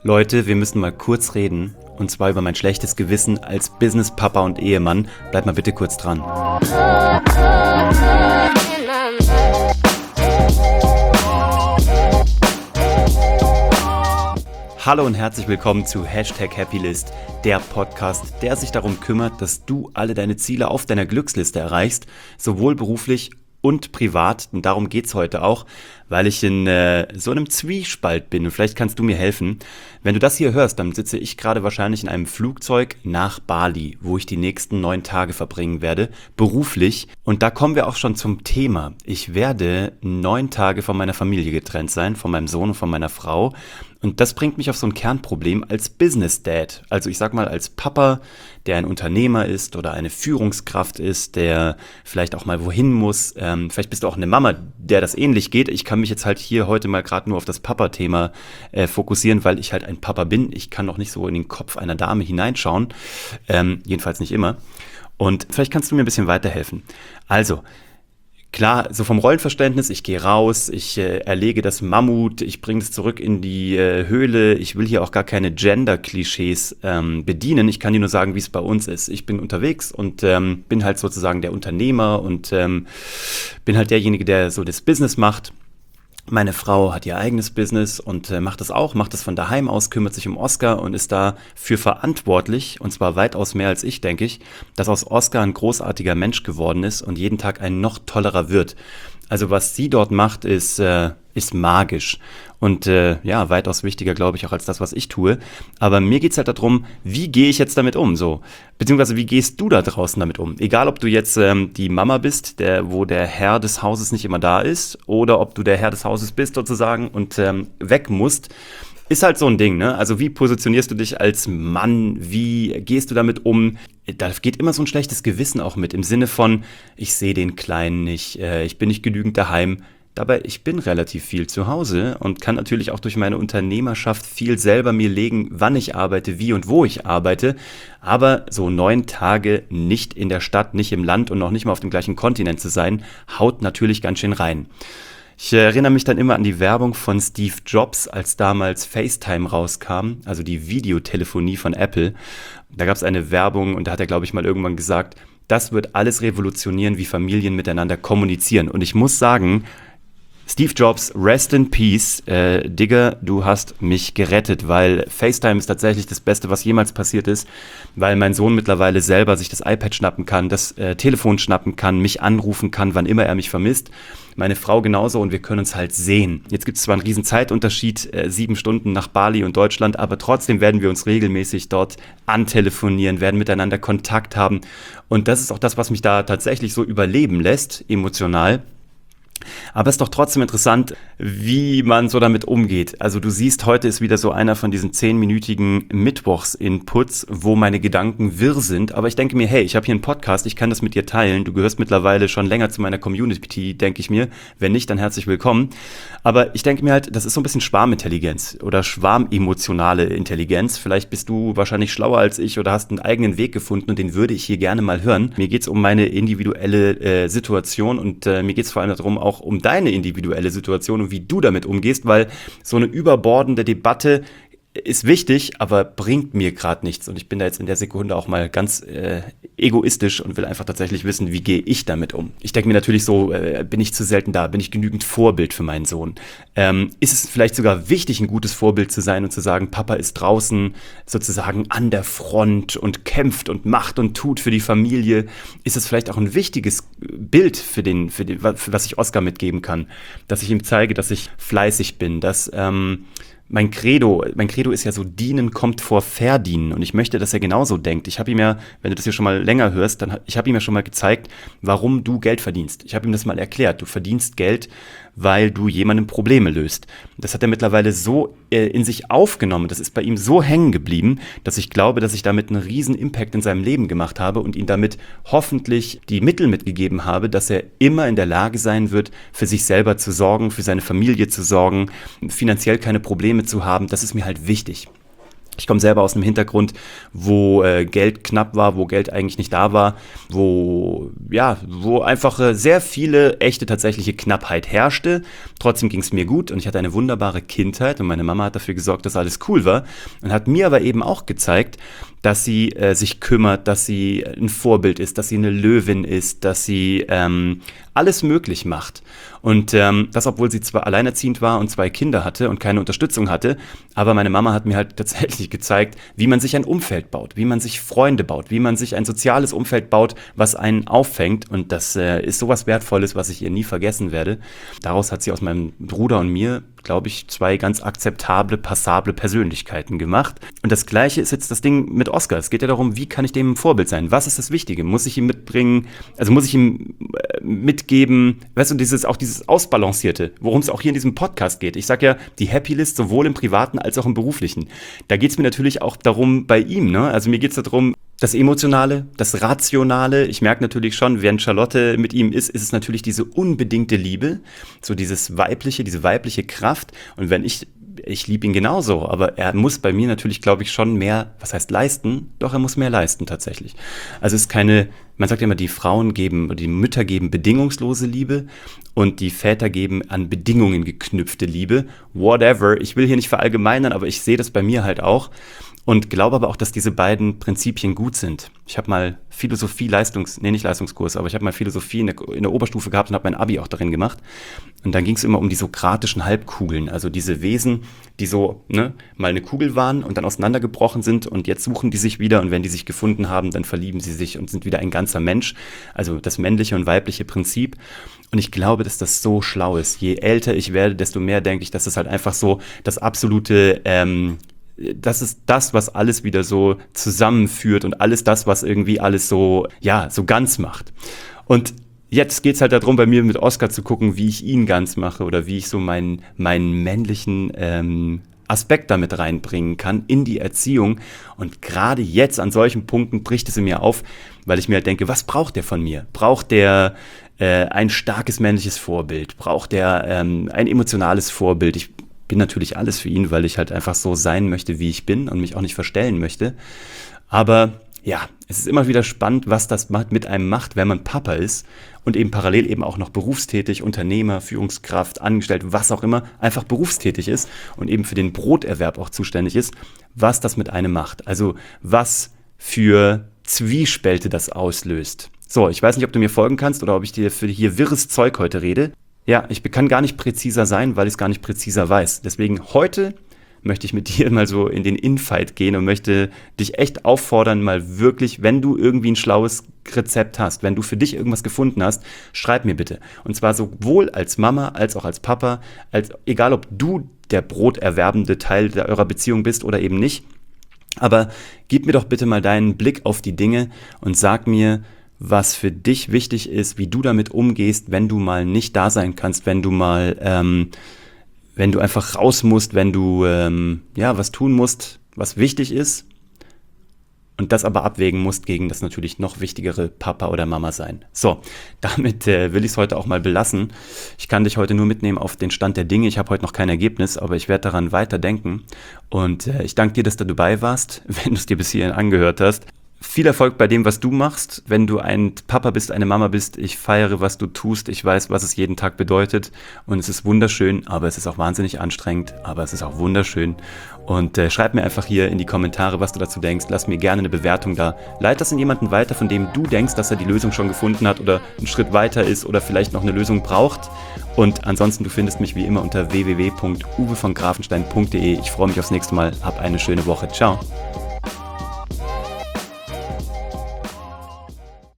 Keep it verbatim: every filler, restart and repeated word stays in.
Leute, wir müssen mal kurz reden. Und zwar über mein schlechtes Gewissen als Business-Papa und Ehemann. Bleibt mal bitte kurz dran. Hallo und herzlich willkommen zu Hashtag Happylist, der Podcast, der sich darum kümmert, dass du alle deine Ziele auf deiner Glücksliste erreichst, sowohl beruflich und privat. Und darum geht's heute auch, weil ich in äh, so einem Zwiespalt bin und vielleicht kannst du mir helfen. Wenn du das hier hörst, dann sitze ich gerade wahrscheinlich in einem Flugzeug nach Bali, wo ich die nächsten neun Tage verbringen werde, beruflich. Und da kommen wir auch schon zum Thema. Ich werde neun Tage von meiner Familie getrennt sein, von meinem Sohn und von meiner Frau. Und das bringt mich auf so ein Kernproblem als Business Dad. Also ich sag mal als Papa, der ein Unternehmer ist oder eine Führungskraft ist, der vielleicht auch mal wohin muss. Ähm, vielleicht bist du auch eine Mama, der das ähnlich geht. Ich kann mich jetzt halt hier heute mal gerade nur auf das Papa-Thema äh, fokussieren, weil ich halt ein Papa bin. Ich kann noch nicht so in den Kopf einer Dame hineinschauen. Ähm, jedenfalls nicht immer. Und vielleicht kannst du mir ein bisschen weiterhelfen. Also, klar, so vom Rollenverständnis, ich gehe raus, ich äh, erlege das Mammut, ich bringe es zurück in die äh, Höhle. Ich will hier auch gar keine Gender-Klischees ähm, bedienen. Ich kann dir nur sagen, wie es bei uns ist. Ich bin unterwegs und ähm, bin halt sozusagen der Unternehmer und ähm, bin halt derjenige, der so das Business macht. Meine Frau hat ihr eigenes Business und äh, macht das auch, macht das von daheim aus, kümmert sich um Oscar und ist dafür verantwortlich, und zwar weitaus mehr als ich, denke ich, dass aus Oscar ein großartiger Mensch geworden ist und jeden Tag ein noch tollerer wird. Also was sie dort macht, ist, äh, ist magisch und äh, ja, weitaus wichtiger, glaube ich, auch als das, was ich tue. Aber mir geht's halt darum, wie gehe ich jetzt damit um, so, beziehungsweise wie gehst du da draußen damit um? Egal, ob du jetzt ähm, die Mama bist, der, wo der Herr des Hauses nicht immer da ist, oder ob du der Herr des Hauses bist sozusagen und ähm, weg musst. Ist halt so ein Ding, ne? Also wie positionierst du dich als Mann? Wie gehst du damit um? Da geht immer so ein schlechtes Gewissen auch mit, im Sinne von, ich sehe den Kleinen nicht, äh, ich bin nicht genügend daheim. Dabei, ich bin relativ viel zu Hause und kann natürlich auch durch meine Unternehmerschaft viel selber mir legen, wann ich arbeite, wie und wo ich arbeite. Aber so neun Tage nicht in der Stadt, nicht im Land und noch nicht mal auf dem gleichen Kontinent zu sein, haut natürlich ganz schön rein. Ich erinnere mich dann immer an die Werbung von Steve Jobs, als damals FaceTime rauskam, also die Videotelefonie von Apple. Da gab es eine Werbung und da hat er, glaube ich, mal irgendwann gesagt, das wird alles revolutionieren, wie Familien miteinander kommunizieren. Und ich muss sagen, Steve Jobs, rest in peace, äh, Digga, du hast mich gerettet, weil FaceTime ist tatsächlich das Beste, was jemals passiert ist, weil mein Sohn mittlerweile selber sich das iPad schnappen kann, das äh, Telefon schnappen kann, mich anrufen kann, wann immer er mich vermisst. Meine Frau genauso und wir können uns halt sehen. Jetzt gibt es zwar einen riesen Zeitunterschied, äh, sieben Stunden nach Bali und Deutschland, aber trotzdem werden wir uns regelmäßig dort antelefonieren, werden miteinander Kontakt haben und das ist auch das, was mich da tatsächlich so überleben lässt, emotional. Aber es ist doch trotzdem interessant, wie man so damit umgeht. Also du siehst, heute ist wieder so einer von diesen zehnminütigen Mittwochs-Inputs, wo meine Gedanken wirr sind. Aber ich denke mir, hey, ich habe hier einen Podcast, ich kann das mit dir teilen. Du gehörst mittlerweile schon länger zu meiner Community, denke ich mir. Wenn nicht, dann herzlich willkommen. Aber ich denke mir halt, das ist so ein bisschen Schwarmintelligenz oder schwarmemotionale Intelligenz. Vielleicht bist du wahrscheinlich schlauer als ich oder hast einen eigenen Weg gefunden und den würde ich hier gerne mal hören. Mir geht es um meine individuelle äh, Situation und äh, mir geht es vor allem darum, auch um deine individuelle Situation und wie du damit umgehst, weil so eine überbordende Debatte ist wichtig, aber bringt mir gerade nichts. Und ich bin da jetzt in der Sekunde auch mal ganz äh, egoistisch und will einfach tatsächlich wissen, wie gehe ich damit um. Ich denke mir natürlich so, äh, bin ich zu selten da? Bin ich genügend Vorbild für meinen Sohn? Ähm, ist es vielleicht sogar wichtig, ein gutes Vorbild zu sein und zu sagen, Papa ist draußen sozusagen an der Front und kämpft und macht und tut für die Familie? Ist es vielleicht auch ein wichtiges Bild für den, für den, für was ich Oscar mitgeben kann? Dass ich ihm zeige, dass ich fleißig bin, dass ähm, Mein Credo, mein Credo ist ja so, dienen kommt vor verdienen und ich möchte, dass er genauso denkt. Ich habe ihm ja, wenn du das hier schon mal länger hörst, dann ich habe ihm ja schon mal gezeigt, warum du Geld verdienst. Ich habe ihm das mal erklärt. Du verdienst Geld, weil du jemandem Probleme löst. Das hat er mittlerweile so äh, in sich aufgenommen, das ist bei ihm so hängen geblieben, dass ich glaube, dass ich damit einen riesen Impact in seinem Leben gemacht habe und ihm damit hoffentlich die Mittel mitgegeben habe, dass er immer in der Lage sein wird, für sich selber zu sorgen, für seine Familie zu sorgen, finanziell keine Probleme zu haben. Das ist mir halt wichtig. Ich komme selber aus einem Hintergrund, wo äh, Geld knapp war, wo Geld eigentlich nicht da war, wo, ja, wo einfach äh, sehr viele echte, tatsächliche Knappheit herrschte. Trotzdem ging es mir gut und ich hatte eine wunderbare Kindheit und meine Mama hat dafür gesorgt, dass alles cool war und hat mir aber eben auch gezeigt, dass sie äh, sich kümmert, dass sie ein Vorbild ist, dass sie eine Löwin ist, dass sie ähm, alles möglich macht. Und ähm, das, obwohl sie zwar alleinerziehend war und zwei Kinder hatte und keine Unterstützung hatte, aber meine Mama hat mir halt tatsächlich gezeigt, wie man sich ein Umfeld baut, wie man sich Freunde baut, wie man sich ein soziales Umfeld baut, was einen auffängt. Und das äh, ist sowas Wertvolles, was ich ihr nie vergessen werde. Daraus hat sie aus meinem Bruder und mir, glaube ich, zwei ganz akzeptable, passable Persönlichkeiten gemacht. Und das Gleiche ist jetzt das Ding mit Oscar. Es geht ja darum, wie kann ich dem ein Vorbild sein? Was ist das Wichtige? Muss ich ihm mitbringen, also muss ich ihm äh, mitgeben, weißt du, dieses, auch dieses Ausbalancierte, worum es auch hier in diesem Podcast geht. Ich sage ja, die Happy List sowohl im Privaten als auch im Beruflichen. Da geht es mir natürlich auch darum bei ihm, ne? Also mir geht es darum, das Emotionale, das Rationale. Ich merke natürlich schon, während Charlotte mit ihm ist, ist es natürlich diese unbedingte Liebe, so dieses weibliche, diese weibliche Kraft. Und wenn ich, ich liebe ihn genauso, aber er muss bei mir natürlich, glaube ich, schon mehr, was heißt leisten? Doch, er muss mehr leisten tatsächlich. Also es ist keine, man sagt ja immer, die Frauen geben, oder die Mütter geben bedingungslose Liebe und die Väter geben an Bedingungen geknüpfte Liebe. Whatever, ich will hier nicht verallgemeinern, aber ich sehe das bei mir halt auch. Und glaube aber auch, dass diese beiden Prinzipien gut sind. Ich habe mal Philosophie, Leistungs-, nee, nicht Leistungskurs, aber ich habe mal Philosophie in der, in der Oberstufe gehabt und habe mein Abi auch darin gemacht. Und dann ging es immer um die sokratischen Halbkugeln, also diese Wesen, die so, ne, mal eine Kugel waren und dann auseinandergebrochen sind und jetzt suchen die sich wieder und wenn die sich gefunden haben, dann verlieben sie sich und sind wieder ein ganzer Mensch. Also das männliche und weibliche Prinzip. Und ich glaube, dass das so schlau ist. Je älter ich werde, desto mehr denke ich, dass das halt einfach so das absolute, ähm, das ist das, was alles wieder so zusammenführt und alles das, was irgendwie alles so, ja, so ganz macht. Und jetzt geht's halt darum, bei mir mit Oscar zu gucken, wie ich ihn ganz mache oder wie ich so meinen, meinen männlichen ähm, Aspekt damit reinbringen kann in die Erziehung. Und gerade jetzt an solchen Punkten bricht es in mir auf, weil ich mir halt denke, was braucht der von mir? Braucht der äh, ein starkes männliches Vorbild? Braucht der ähm, ein emotionales Vorbild? Ich bin natürlich alles für ihn, weil ich halt einfach so sein möchte, wie ich bin und mich auch nicht verstellen möchte. Aber ja, es ist immer wieder spannend, was das mit einem macht, wenn man Papa ist und eben parallel eben auch noch berufstätig, Unternehmer, Führungskraft, Angestellt, was auch immer, einfach berufstätig ist und eben für den Broterwerb auch zuständig ist, was das mit einem macht. Also was für Zwiespälte das auslöst. So, ich weiß nicht, ob du mir folgen kannst oder ob ich dir für hier wirres Zeug heute rede. Ja, ich kann gar nicht präziser sein, weil ich es gar nicht präziser weiß. Deswegen heute möchte ich mit dir mal so in den Infight gehen und möchte dich echt auffordern, mal wirklich, wenn du irgendwie ein schlaues Rezept hast, wenn du für dich irgendwas gefunden hast, schreib mir bitte. Und zwar sowohl als Mama als auch als Papa, als egal ob du der broterwerbende Teil der, eurer Beziehung bist oder eben nicht. Aber gib mir doch bitte mal deinen Blick auf die Dinge und sag mir, was für dich wichtig ist, wie du damit umgehst, wenn du mal nicht da sein kannst, wenn du mal, ähm, wenn du einfach raus musst, wenn du ähm, ja was tun musst, was wichtig ist und das aber abwägen musst gegen das natürlich noch wichtigere Papa oder Mama sein. So, damit äh, will ich es heute auch mal belassen. Ich kann dich heute nur mitnehmen auf den Stand der Dinge. Ich habe heute noch kein Ergebnis, aber ich werde daran weiterdenken und äh, ich danke dir, dass du dabei warst, wenn du es dir bis hierhin angehört hast. Viel Erfolg bei dem, was du machst. Wenn du ein Papa bist, eine Mama bist, ich feiere, was du tust. Ich weiß, was es jeden Tag bedeutet. Und es ist wunderschön, aber es ist auch wahnsinnig anstrengend. Aber es ist auch wunderschön. Und äh, schreib mir einfach hier in die Kommentare, was du dazu denkst. Lass mir gerne eine Bewertung da. Leit das in jemanden weiter, von dem du denkst, dass er die Lösung schon gefunden hat oder einen Schritt weiter ist oder vielleicht noch eine Lösung braucht. Und ansonsten, du findest mich wie immer unter w w w punkt uwe von grafenstein punkt d e. Ich freue mich aufs nächste Mal. Hab eine schöne Woche. Ciao.